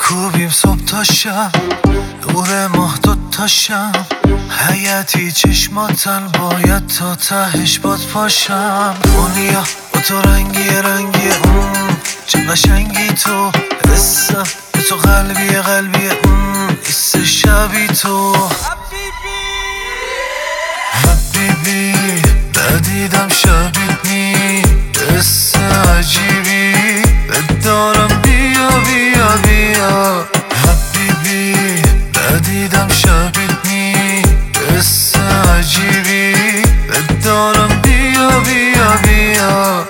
میکوبیم صبح تا شب، نور ماه دوتا شب، حیاتی چشماتن باید تا تهش باد پاشم. دنیا با تو رنگی چه قشنگی تو، حسم به تو قلبی حس شبی تو. حبیبی ندیدم شبیت نی، حس عجیبی بدارم بیا بیا بیا. حبیبی ندیدم شبیت نی، حس عجیبی بدارم بیا بیا بیا.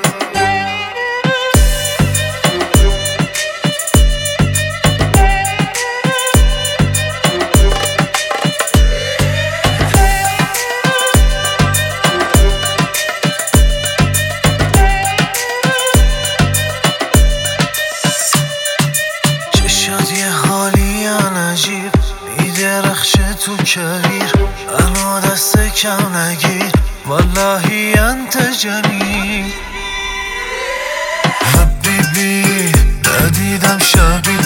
شد یه حالی عجیب میدرخشه تو کویر، منو دست کم نگیر والله انت جمیل. حبیبی ندیدم شبیه